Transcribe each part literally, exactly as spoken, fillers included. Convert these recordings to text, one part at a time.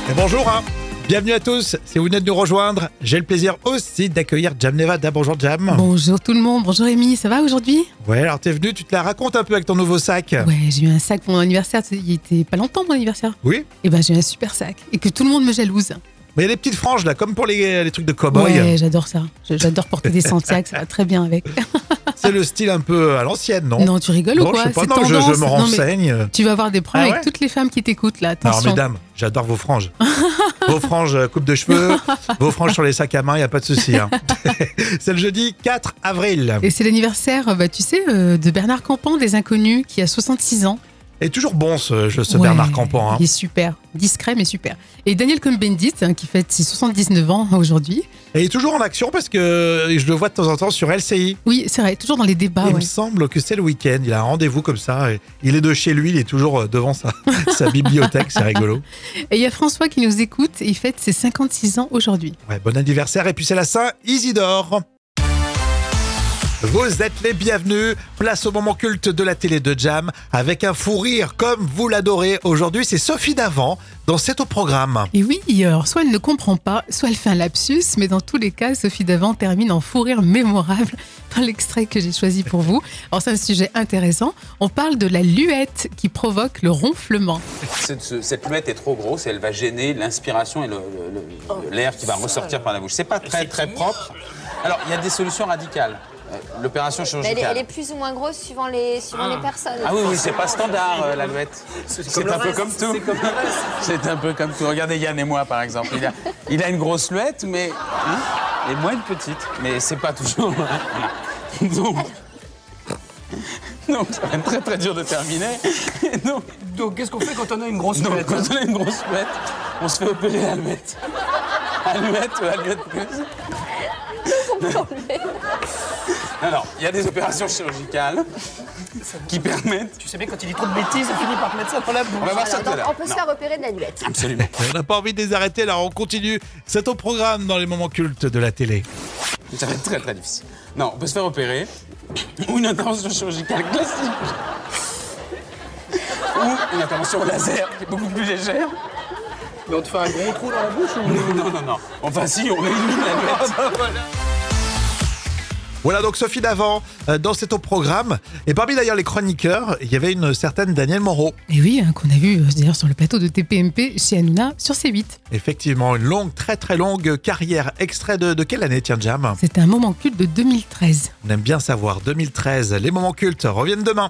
Et bonjour, hein. Bienvenue à tous, si vous venez de nous rejoindre, j'ai le plaisir aussi d'accueillir Jam Nevada. Bonjour Jam. Bonjour tout le monde, bonjour Rémi, ça va aujourd'hui? Ouais, alors t'es venu, tu te la racontes un peu avec ton nouveau sac. Ouais, j'ai eu un sac pour mon anniversaire, il était pas longtemps mon anniversaire. Oui. Et ben j'ai eu un super sac et que tout le monde me jalouse. Mais il y a des petites franges là, comme pour les, les trucs de cow-boy. Ouais, j'adore ça, j'adore porter des Santiago, ça va très bien avec. C'est le style un peu à l'ancienne, non? Non, tu rigoles Non, ou quoi? je sais pas, C'est non, je, tendance. je me Non, mais renseigne. tu vas avoir des problèmes Ah ouais avec toutes les femmes qui t'écoutent là, Alors attention. mesdames, j'adore vos franges. Vos franges euh, coupe de cheveux, vos franges sur les sacs à main, il n'y a pas de souci. Hein. C'est le jeudi quatre avril. Et c'est l'anniversaire, bah, tu sais, euh, de Bernard Campan des Inconnus qui a soixante-six ans. Et toujours bon ce, ce Ouais, Bernard Campan. Hein. Il est super, discret mais super. Et Daniel Cohn-Bendit hein, qui fête ses soixante-dix-neuf ans aujourd'hui. Et il est toujours en action parce que je le vois de temps en temps sur L C I. Oui, c'est vrai, toujours dans les débats. il ouais. me semble que c'est le week-end. Il a un rendez-vous comme ça. Et il est de chez lui, il est toujours devant sa, sa bibliothèque. C'est rigolo. Et il y a François qui nous écoute, il fête ses cinquante-six ans aujourd'hui. Ouais, bon anniversaire. Et puis c'est la Saint-Isidore. Vous êtes les bienvenus. Place au moment culte de la télé de Jam avec un fou rire comme vous l'adorez. Aujourd'hui, c'est Sophie Davant dans C'est au programme. Et oui, alors soit elle ne comprend pas, soit elle fait un lapsus, mais dans tous les cas, Sophie Davant termine en fou rire mémorable dans l'extrait que j'ai choisi pour vous. Alors c'est un sujet intéressant. On parle de la luette qui provoque le ronflement. Cette, ce- cette luette est trop grosse et elle va gêner l'inspiration et le- le- le- l'air qui va ressortir par la bouche. C'est pas très très propre. Alors il y a des solutions radicales. Euh, L'opération Mais elle, est, chirurgicale. elle est plus ou moins grosse suivant les, suivant les personnes. Ah oui, oui, c'est pas standard euh, la luette. C'est un peu comme tout. C'est un peu comme tout. Regardez Yann et moi par exemple. Il a, il a une grosse luette, mais hein, et moi une petite. Mais c'est pas toujours. Voilà. Donc, donc ça va être très très dur de terminer. Et donc, Donc, qu'est-ce qu'on fait quand on a une grosse donc, luette quand on a une grosse luette, on se fait opérer la luette. La luette ou la luette plus. Alors, il y a des opérations chirurgicales qui permettent. Tu sais bien, quand il dit trop de bêtises, on finit par te mettre ça dans la bouche. On va voir ça Alors, tout à donc, l'heure. on peut se Non, faire opérer de la luette. absolument. On n'a pas envie de les arrêter, alors on continue. C'est au programme dans les moments cultes de la télé. Ça va être très très difficile. Non, on peut se faire opérer ou une intervention chirurgicale classique ou une intervention au laser qui est beaucoup plus légère. Mais on te fait un gros trou dans la bouche ou... Non, non, non, non. Enfin, si, on élimine la luette. Voilà donc Sophie Davant euh, dans C'est au programme. Et parmi d'ailleurs les chroniqueurs, il y avait une certaine Danielle Moreau. Et oui, hein, qu'on a vu euh, d'ailleurs sur le plateau de T P M P chez Hanouna sur C huit. Effectivement, une longue, très très longue carrière. Extrait de, de quelle année, tiens Jam? C'était un moment culte de deux mille treize. On aime bien savoir. deux mille treize, les moments cultes reviennent demain.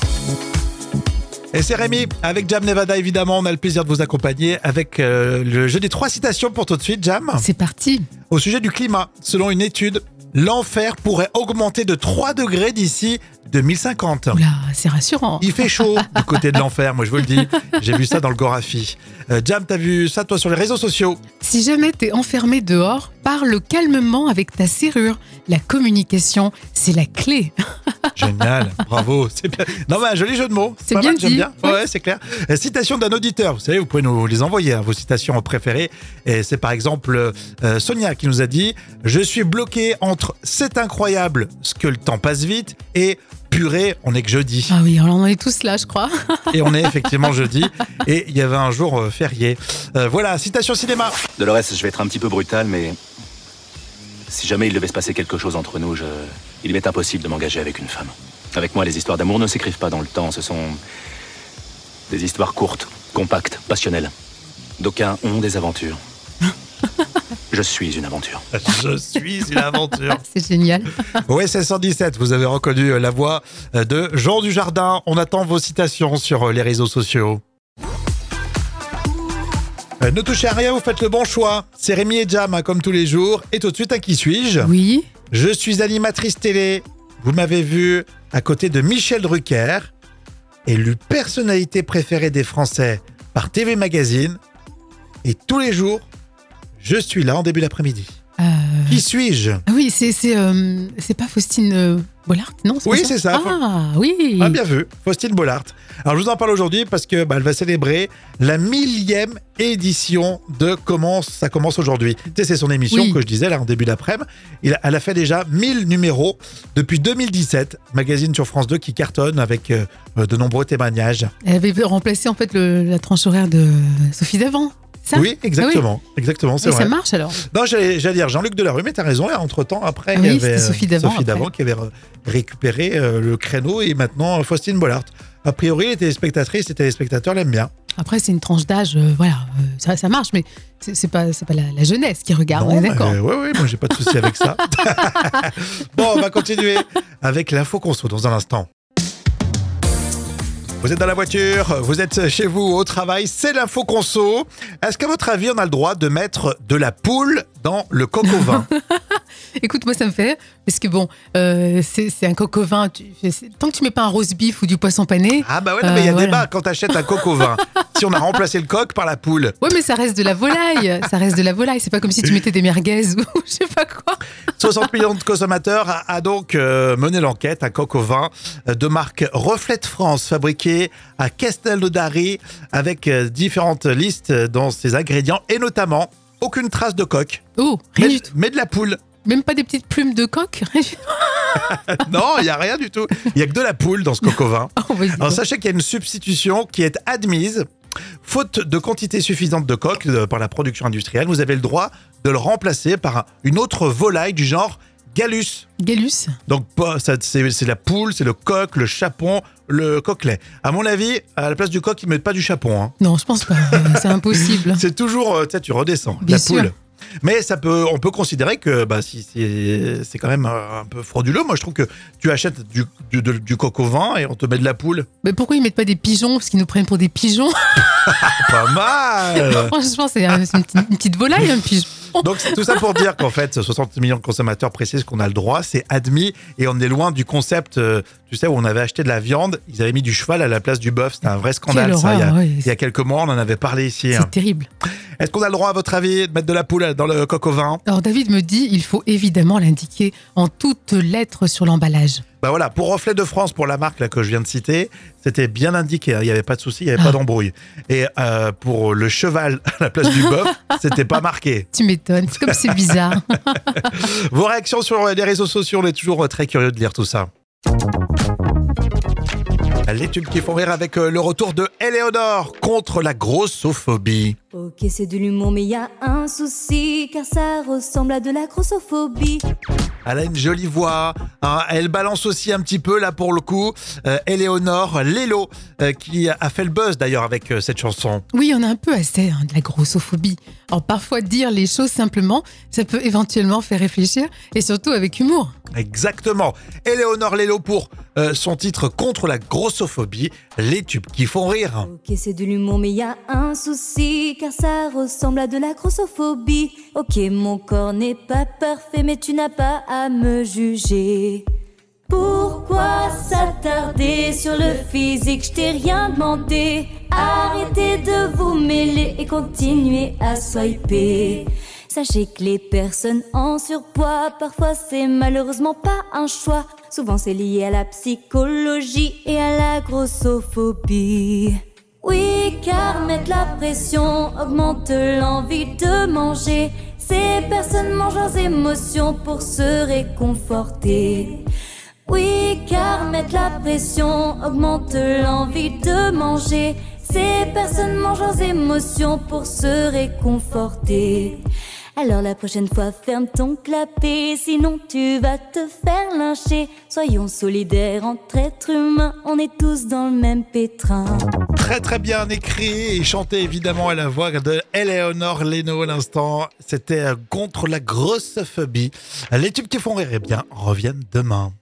Et c'est Rémi, avec Jam Nevada évidemment, on a le plaisir de vous accompagner avec euh, le jeu des trois citations pour tout de suite, Jam. C'est parti. Au sujet du climat, selon une étude, l'enfer pourrait augmenter de trois degrés d'ici deux mille cinquante. Oula, c'est rassurant. Il fait chaud du côté de l'enfer, moi je vous le dis. J'ai vu ça dans le Gorafi. Euh, Jam, t'as vu ça toi sur les réseaux sociaux? Si jamais t'es enfermé dehors, parle calmement avec ta serrure. La communication, c'est la clé. Génial, bravo. C'est bien. Non mais un joli jeu de mots. C'est Pas bien mal, j'aime dit. bien. Ouais, ouais, c'est clair. Euh, citation d'un auditeur. Vous savez, vous pouvez nous les envoyer, hein, vos citations préférées. Et c'est par exemple euh, Sonia qui nous a dit « Je suis bloqué entre « C'est incroyable ce que le temps passe vite » et « Purée, on est que jeudi ». Ah oui, alors on en est tous là, je crois. Et on est effectivement jeudi. Et il y avait un jour euh, férié. Euh, voilà, citation cinéma. Dolores, je vais être un petit peu brutal, mais si jamais il devait se passer quelque chose entre nous, je... il m'est impossible de m'engager avec une femme. Avec moi, les histoires d'amour ne s'écrivent pas dans le temps. Ce sont des histoires courtes, compactes, passionnelles. D'aucuns ont des aventures. Je suis une aventure. Je suis une aventure. C'est génial. O S S cent dix-sept, vous avez reconnu la voix de Jean Dujardin. On attend vos citations sur les réseaux sociaux. Euh, Ne touchez à rien, vous faites le bon choix. C'est Rémi et Jam, hein, comme tous les jours. Et tout de suite, à qui suis-je? Oui. Je suis animatrice télé. Vous m'avez vu à côté de Michel Drucker, élu personnalité préférée des Français par T V Magazine. Et tous les jours, je suis là en début d'après-midi. Euh, Qui suis-je? Ah oui, c'est c'est euh, c'est pas Faustine euh, Bollard, non? Oui, pas c'est ça. Ah oui. Ah, bien vu, Faustine Bollard. Alors, je vous en parle aujourd'hui parce que bah, elle va célébrer la millième édition de Comment ça commence aujourd'hui. Tu sais, c'est son émission Oui. que je disais là en début d'après-midi. Il- Elle a fait déjà mille numéros depuis deux mille dix-sept. Magazine sur France deux qui cartonne avec euh, de nombreux témoignages. Elle avait remplacé en fait le- la tranche horaire de Sophie Davant. Ça Oui, exactement. Exactement, c'est Oui, vrai. ça marche alors. Non, j'allais, j'allais dire Jean-Luc Delarue, mais t'as raison. Et entre-temps, après, Ah il y oui, avait c'était Sophie Davant, Sophie après. Davant qui avait re- récupéré euh, le créneau et maintenant euh, Faustine Bollard. A priori, les téléspectatrices et téléspectateurs l'aiment bien. Après, c'est une tranche d'âge, euh, voilà, euh, ça, ça marche, mais c'est, c'est pas, c'est pas la, la jeunesse qui regarde, on est d'accord. Oui, oui, moi j'ai pas de souci avec ça. Bon, on va continuer avec l'info conso dans un instant. Vous êtes dans la voiture, vous êtes chez vous au travail, c'est l'info conso. Est-ce qu'à votre avis, on a le droit de mettre de la poule dans le coq au vin? Écoute, moi, ça me fait rire, parce que bon, euh, c'est, c'est un coq au vin. Tu, c'est- tant que tu mets pas un roast beef ou du poisson pané. Ah bah ouais, non, mais il y a Euh, voilà. débat quand t'achètes un coq au vin. Si on a remplacé le coq par la poule. Ouais, mais ça reste de la volaille. Ça reste de la volaille. C'est pas comme si tu mettais des merguez ou je sais pas quoi. soixante millions de consommateurs a, a donc euh, mené l'enquête. Un coq au vin euh, de marque Reflet de France, fabriqué à Castelnaudary, avec euh, différentes listes dans ses ingrédients et notamment aucune trace de coq, Oh, rien mais, du tout. mais de la poule. Même pas des petites plumes de coq. Non, il y a rien du tout. Il y a que de la poule dans ce coq au vin. Oh, vas-y, Alors donc. sachez qu'il y a une substitution qui est admise. Faute de quantité suffisante de coq euh, par la production industrielle, vous avez le droit de le remplacer par un- une autre volaille du genre Gallus. Gallus. Donc pas- ça, c'est, c'est la poule, c'est le coq, le chapon, le coquelet. À mon avis, à la place du coq, ils mettent pas du chapon. Hein. Non, je pense pas. Euh, C'est impossible. C'est toujours, euh, tu sais, tu redescends, Bien la sûr. poule. Mais ça peut, on peut considérer que bah, si c'est, c'est quand même euh, un peu frauduleux. Moi, je trouve que tu achètes du, du, de- du coq au vin et on te met de la poule. Mais pourquoi ils mettent pas des pigeons? Parce qu'ils nous prennent pour des pigeons. Pas mal. Franchement, c'est un- c'est une, petite- une petite volaille, un pigeon. Donc c'est tout ça pour dire qu'en fait, soixante millions de consommateurs précisent qu'on a le droit, c'est admis, et on est loin du concept, euh, tu sais, où on avait acheté de la viande, ils avaient mis du cheval à la place du bœuf. C'était un vrai scandale, Quelle ça. Il y, a, horreur, ouais. il y a quelques mois, on en avait parlé ici. hein. C'est terrible. Est-ce qu'on a le droit, à votre avis, de mettre de la poule dans le coq au vin? Alors David me dit, il faut évidemment l'indiquer en toutes lettres sur l'emballage. Bah voilà, pour Reflet de France, pour la marque là, que je viens de citer, c'était bien indiqué, hein, il n'y avait pas de souci, il n'y avait Ah. pas d'embrouille. Et euh, pour le cheval à la place du bœuf, c'était pas marqué. Tu m'étonnes, c'est comme c'est bizarre. Vos réactions sur les réseaux sociaux, on est toujours très curieux de lire tout ça. Les tubes qui font rire avec euh, le retour de Éléonore contre la grossophobie. Ok, c'est de l'humour, mais y a un souci, car ça ressemble à de la grossophobie. Elle a une jolie voix, hein, elle balance aussi un petit peu là pour le coup. Euh, Éléonore Lélo, euh, qui a fait le buzz d'ailleurs avec euh, cette chanson. Oui, on a un peu assez hein, de la grossophobie. Alors parfois dire les choses simplement, ça peut éventuellement faire réfléchir, et surtout avec humour. Exactement. Éléonore Lélo pour euh, son titre contre la grossophobie, les tubes qui font rire. Ok, c'est de l'humour, mais y a un souci, car ça ressemble à de la grossophobie. Ok, mon corps n'est pas parfait, mais tu n'as pas à me juger. Pourquoi s'attarder sur le physique? Je t'ai rien demandé. Arrêtez de vous mêler et continuez à swiper. Sachez que les personnes en surpoids, parfois c'est malheureusement pas un choix. Souvent c'est lié à la psychologie et à la grossophobie. Oui, car mettre la pression augmente l'envie de manger. Ces personnes mangent leurs émotions pour se réconforter. Oui, car mettre la pression augmente l'envie de manger. Ces personnes mangent leurs émotions pour se réconforter. Alors la prochaine fois ferme ton clapet, sinon tu vas te faire lyncher. Soyons solidaires entre êtres humains, on est tous dans le même pétrin. Très très bien écrit et chanté évidemment à la voix de Éléonore Léno à l'instant. C'était euh, contre la grossophobie. Les tubes qui font rire, eh bien, reviennent demain.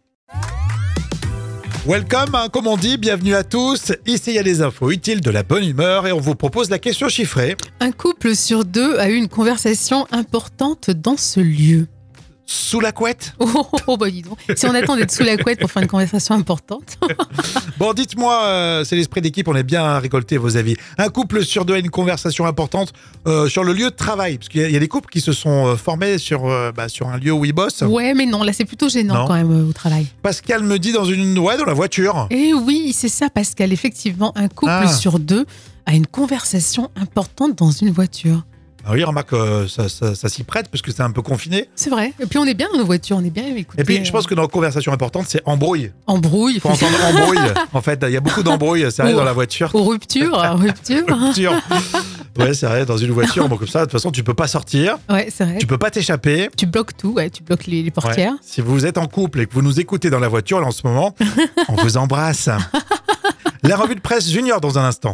Welcome, hein, comme on dit, bienvenue à tous. Ici, il y a des infos utiles, de la bonne humeur et on vous propose la question chiffrée. Un couple sur deux a eu une conversation importante dans ce lieu. Sous la couette? Oh, oh, oh, bah dis donc. Si on attend d'être sous la couette pour faire une conversation importante. Bon, dites-moi, euh, c'est l'esprit d'équipe, on est bien à récolter vos avis. Un couple sur deux a une conversation importante euh, sur le lieu de travail. Parce qu'il y a, il y a des couples qui se sont euh, formés sur, euh, bah, sur un lieu où ils bossent. Ouais, mais non, là c'est plutôt gênant Non. quand même euh, au travail. Pascal me dit dans une ouais, dans la voiture. Et oui, c'est ça, Pascal. Effectivement, un couple Ah. sur deux a une conversation importante dans une voiture. Ah oui, remarque, euh, ça, ça, ça s'y prête parce que c'est un peu confiné. C'est vrai. Et puis on est bien dans nos voitures, on est bien écouté. Et puis je pense que dans la conversation importante, c'est embrouille. Embrouille. Il faut entendre embrouille. En fait, il y a beaucoup d'embrouilles, c'est vrai, Ou- dans la voiture. Ou rupture, rupture. Rupture. Ouais, c'est vrai, dans une voiture, bon, comme ça, de toute façon, tu peux pas sortir, Ouais, c'est vrai. tu peux pas t'échapper. Tu bloques tout, ouais, tu bloques les, les portières. Ouais. Si vous êtes en couple et que vous nous écoutez dans la voiture là, en ce moment, on vous embrasse. La revue de presse junior dans un instant.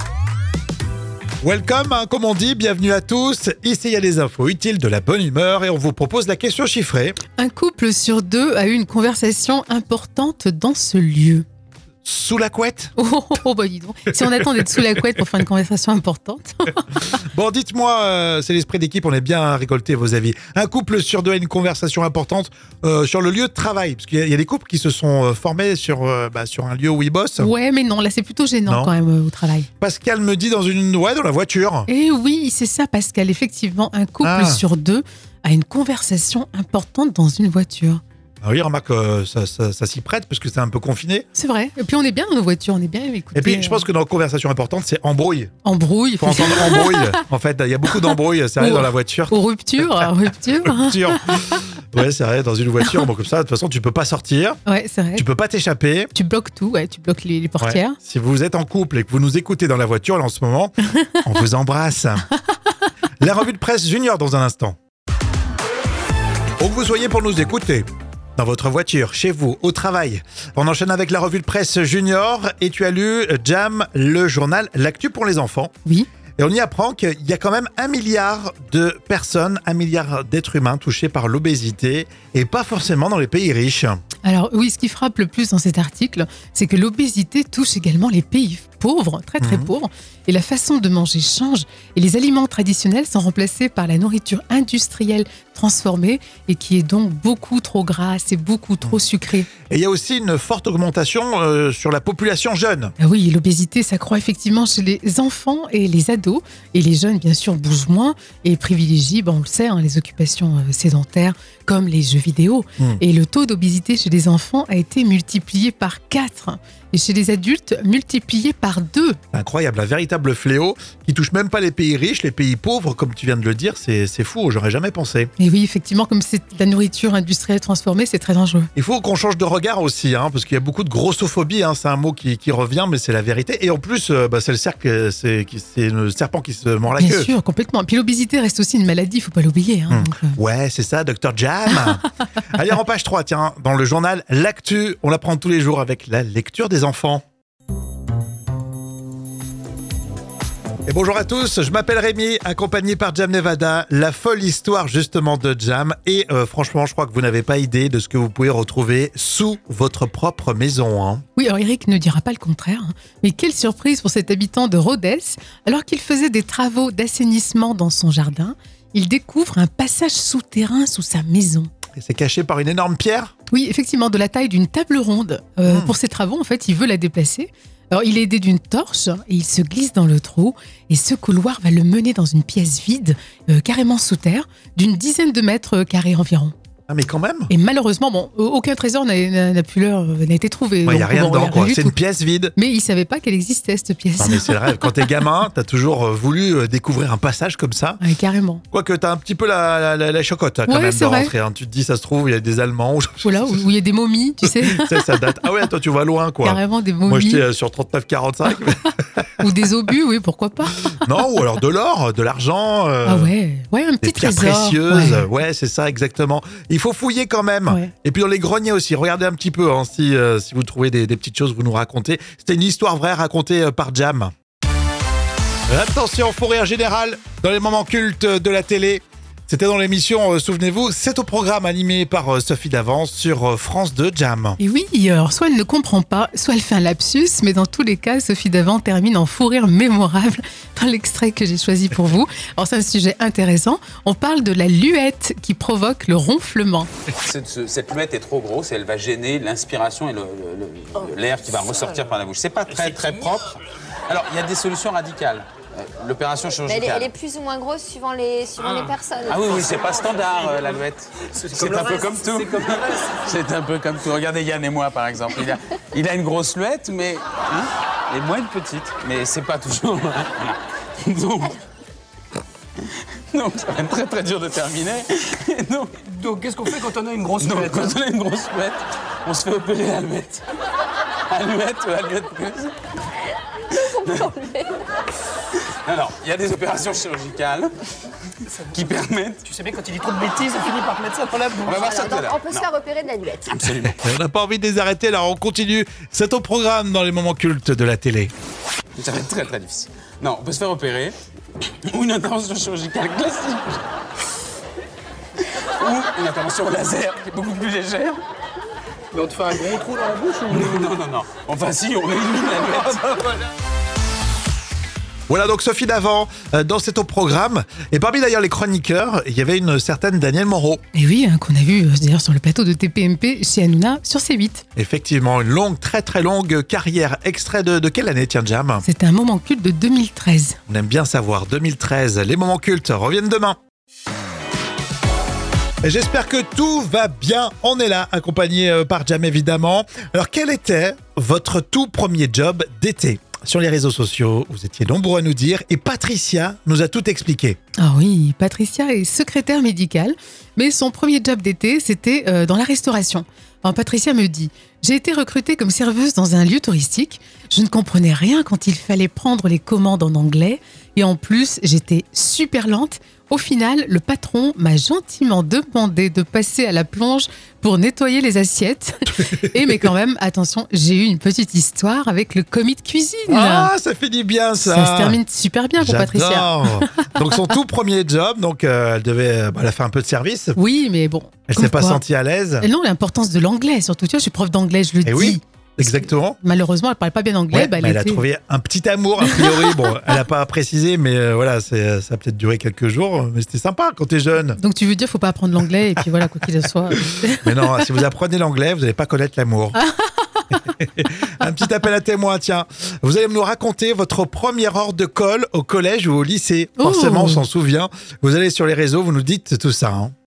Welcome, hein, comme on dit, bienvenue à tous. Ici, il y a des infos utiles, de la bonne humeur et on vous propose la question chiffrée. Un couple sur deux a eu une conversation importante dans ce lieu. Sous la couette. Oh, oh, oh, bah dis donc. Si on attend d'être sous la couette pour faire une conversation importante. Bon, dites-moi, euh, c'est l'esprit d'équipe, on est bien à récolter vos avis. Un couple sur deux a une conversation importante euh, sur le lieu de travail. Parce qu'il y, a- il y a des couples qui se sont euh, formés sur, euh, bah, sur un lieu où ils bossent. Ouais, mais non, là c'est plutôt gênant Non. quand même euh, au travail. Pascal me dit dans une ouais, dans la voiture. Et oui, c'est ça, Pascal. Effectivement, un couple Ah. sur deux a une conversation importante dans une voiture. Ah oui, remarque, euh, ça, ça, ça s'y prête parce que c'est un peu confiné. C'est vrai. Et puis on est bien dans nos voitures, on est bien écouté. Et puis je pense que dans la conversation importante, c'est embrouille. Embrouille. Il faut entendre embrouille. En fait, il y a beaucoup d'embrouilles, c'est vrai, Ou- dans la voiture. Ou rupture, rupture. Rupture. Ouais, c'est vrai, dans une voiture, bon, comme ça, de toute façon, tu peux pas sortir, Ouais, c'est vrai. tu peux pas t'échapper. Tu bloques tout, ouais, tu bloques les, les portières. Ouais. Si vous êtes en couple et que vous nous écoutez dans la voiture là, en ce moment, on vous embrasse. La revue de presse junior dans un instant. Où que vous soyez pour nous écouter, dans votre voiture, chez vous, au travail. On enchaîne avec la revue de presse junior et tu as lu Jam, le journal L'actu pour les enfants. Oui. Et on y apprend qu'il y a quand même un milliard de personnes, un milliard d'êtres humains touchés par l'obésité et pas forcément dans les pays riches. Alors oui, ce qui frappe le plus dans cet article, c'est que l'obésité touche également les pays pauvres, très très Mhm. pauvres, et la façon de manger change, et les aliments traditionnels sont remplacés par la nourriture industrielle transformée, et qui est donc beaucoup trop grasse et beaucoup trop sucrée. Et il y a aussi une forte augmentation euh, sur la population jeune. Ah oui, l'obésité s'accroît effectivement chez les enfants et les ados, et les jeunes bien sûr bougent moins, et privilégient, ben, on le sait, hein, les occupations euh, sédentaires, comme les jeux vidéo. Mhm. Et le taux d'obésité chez les enfants a été multiplié par quatre. Et chez les adultes, multiplié par deux. Incroyable, un véritable fléau qui touche même pas les pays riches, les pays pauvres, comme tu viens de le dire, c'est c'est fou, j'aurais jamais pensé. Et oui, effectivement, comme c'est de la nourriture industrielle transformée, c'est très dangereux. Il faut qu'on change de regard aussi, hein, parce qu'il y a beaucoup de grossophobie, hein, c'est un mot qui, qui revient, mais c'est la vérité. Et en plus, euh, bah, c'est le cercle, c'est qui- c'est le serpent qui se mord la Bien queue. sûr, complètement. Et puis l'obésité reste aussi une maladie, il faut pas l'oublier. Hein, Hum. donc, euh, Ouais, c'est ça, docteur Jam. Allez, en page trois, tiens, dans le journal L'Actu, on l'apprend tous les jours avec la lecture des enfants. Et bonjour à tous, je m'appelle Rémi, accompagné par Jam Nevada, la folle histoire justement de Jam. Et euh, franchement, je crois que vous n'avez pas idée de ce que vous pouvez retrouver sous votre propre maison. Hein. Oui, alors Eric ne dira pas le contraire. hein. Mais quelle surprise pour cet habitant de Rhodes. Alors qu'il faisait des travaux d'assainissement dans son jardin, il découvre un passage souterrain sous sa maison. Et c'est caché par une énorme pierre. Oui, effectivement, de la taille d'une table ronde. Euh, Hmm. Pour ses travaux, en fait, il veut la déplacer. Alors, il est aidé d'une torche et il se glisse dans le trou. Et ce couloir va le mener dans une pièce vide, euh, carrément sous terre, d'une dizaine de mètres carrés environ. Ah mais quand même, Et malheureusement, bon, aucun trésor n'a, n'a- n'a pu leur, n'a été trouvé. il n'y a Donc, rien bon, dedans, rien quoi. du C'est tout. une pièce vide. Mais il savait pas qu'elle existait, cette pièce. Non mais c'est le rêve, quand t'es gamin, t'as toujours euh, voulu euh, découvrir un passage comme ça. Ouais, carrément. Quoique t'as un petit peu la, la, la, la chocotte hein, quand Ouais, même c'est de vrai. rentrer. hein. Tu te dis, ça se trouve, il y a des Allemands. ou- Voilà, où où il y a des momies, tu sais, Ça, ça date. Ah ouais, toi tu vas loin quoi. carrément des Moi momies. j'étais euh, sur trente-neuf quarante-cinq. Ou des obus, oui, pourquoi pas. Non, ou alors de l'or, de l'argent. euh, Ah ouais, ouais, un Des petit pierres trésor. précieuses. Ouais. Ouais, c'est ça exactement. Il faut fouiller quand même. Ouais. Et puis dans les greniers aussi. Regardez un petit peu hein, si, euh, si vous trouvez des, des petites choses, vous nous racontez. C'était une histoire vraie racontée euh, par Jam. Attention, faux rire général dans les moments cultes de la télé. C'était dans l'émission, euh, souvenez-vous, c'est au programme animé par euh, Sophie Davance sur euh, France deux Jam. Et oui, alors soit elle ne comprend pas, soit elle fait un lapsus, mais dans tous les cas, Sophie Davant termine en fou rire mémorable dans l'extrait que j'ai choisi pour vous. Alors c'est un sujet intéressant, on parle de la luette qui provoque le ronflement. Cette, ce- cette luette est trop grosse et elle va gêner l'inspiration et le- le- le- l'air qui va ressortir par la bouche. C'est pas très très propre. Alors il y a des solutions radicales. Euh, L'opération Mais elle, est, chirurgicale. elle est plus ou moins grosse suivant les, suivant les personnes. Ah oui, oui, c'est pas standard euh, la luette. C'est un peu comme tout. C'est un peu comme tout. Regardez Yann et moi par exemple. Il a, il a une grosse luette, mais hein, et moi une petite. Mais c'est pas toujours. Voilà. Donc, Donc ça va être très très dur de terminer. Et donc, Donc qu'est-ce qu'on fait quand on a une grosse donc tête quand on a une grosse muette, on se fait opérer l'alluette. Alluette ou alluette plus. Alors, il y a des opérations chirurgicales qui permettent... Tu sais bien, quand il dit trop de bêtises, on finit par te mettre ça dans la bouche. On va voir ça tout à Donc, l'heure. on peut se Non, faire repérer de la luette. absolument. On n'a pas envie de les arrêter, alors on continue. C'est au programme dans les moments cultes de la télé. Ça va être très très difficile. Non, on peut se faire opérer, ou une intervention chirurgicale classique, ou une intervention au laser qui est beaucoup plus légère. Mais on te fait un gros trou dans la bouche ou... Non, non, non. Enfin si, on élimine la luette. Voilà donc Sophie Davant euh, dans C'est au programme. Et parmi d'ailleurs les chroniqueurs, il y avait une certaine Danielle Moreau. Et oui, hein, qu'on a vu euh, d'ailleurs sur le plateau de T P M P chez Hanouna sur C huit. Effectivement, une longue, très très longue carrière. Extrait de, de quelle année, tiens, Jam? C'était un moment culte de deux mille treize. On aime bien savoir. deux mille treize, les moments cultes reviennent demain. Et j'espère que tout va bien. On est là, accompagné euh, par Jam évidemment. Alors, quel était votre tout premier job d'été? Sur les réseaux sociaux, vous étiez nombreux à nous dire et Patricia nous a tout expliqué. Ah oui, Patricia est secrétaire médicale, mais son premier job d'été, c'était euh, dans la restauration. Alors, Patricia me dit « J'ai été recrutée comme serveuse dans un lieu touristique. Je ne comprenais rien quand il fallait prendre les commandes en anglais. Et en plus, j'étais super lente. Au final, le patron m'a gentiment demandé de passer à la plonge pour nettoyer les assiettes. Et mais quand même, attention, j'ai eu une petite histoire avec le commis de cuisine. Ah, ça finit bien ça. Ça se termine super bien pour Patricia. J'adore. Donc son tout premier job, donc euh, elle devait, bah, elle a fait un peu de service. Oui, mais bon. Elle comme s'est pas quoi. sentie à l'aise. Et non, l'importance de l'anglais, surtout. Tu vois, je suis prof d'anglais, je le Eh dis. oui, exactement. Malheureusement, elle ne parle pas bien anglais. Ouais, bah, elle mais elle a était- trouvé un petit amour, a priori. Bon, elle n'a pas précisé, mais euh, voilà, c'est, ça a peut-être duré quelques jours. Mais c'était sympa quand t'es jeune. Donc tu veux dire, faut pas apprendre l'anglais et puis voilà, quoi qu'il en soit. Mais non, si vous apprenez l'anglais, vous n'allez pas connaître l'amour. Un petit appel à témoins, tiens. Vous allez nous raconter votre première heure de colle au collège ou au lycée. Forcément, Oh. on s'en souvient. Vous allez sur les réseaux, vous nous dites tout ça. Hein.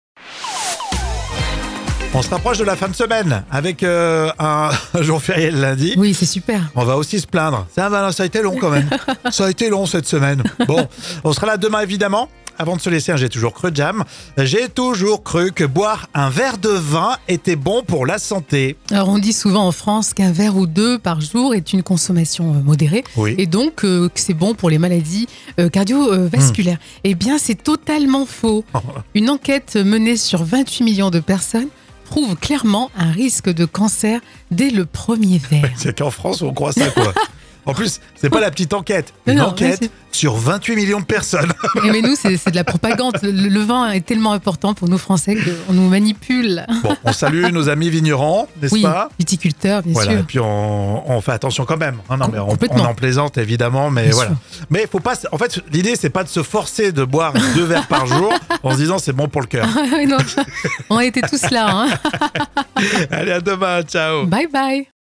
On se rapproche de la fin de semaine avec euh, un jour férié le lundi. Oui, c'est super. On va aussi se plaindre. Ça, bah, non, ça a été long quand même. Ça a été long cette semaine. Bon, on sera là demain évidemment. Avant de se laisser, j'ai toujours cru, Jam. J'ai toujours cru que boire un verre de vin était bon pour la santé. Alors on dit souvent en France qu'un verre ou deux par jour est une consommation euh, modérée Oui. et donc euh, que c'est bon pour les maladies euh, cardiovasculaires. Eh bien, c'est totalement faux. Une enquête menée sur vingt-huit millions de personnes prouve clairement un risque de cancer dès le premier verre. C'est qu'en France, on croit ça, quoi. En plus, c'est pas la petite enquête. Une Non, enquête mais sur vingt-huit millions de personnes. Et mais nous, c'est c'est de la propagande. Le, le vin est tellement important pour nous Français qu'on nous manipule. Bon, on salue nos amis vignerons, n'est-ce Oui, pas? viticulteurs, bien Voilà, et sûr. puis on, on fait attention quand même. Hein, non, Com- mais on, complètement. on en plaisante évidemment, mais Bien voilà. sûr. Mais faut pas. En fait, l'idée c'est pas de se forcer de boire deux verres par jour en se disant c'est bon pour le cœur. Ah ouais, non, on a été tous là. Hein. Allez, à demain, ciao. Bye bye.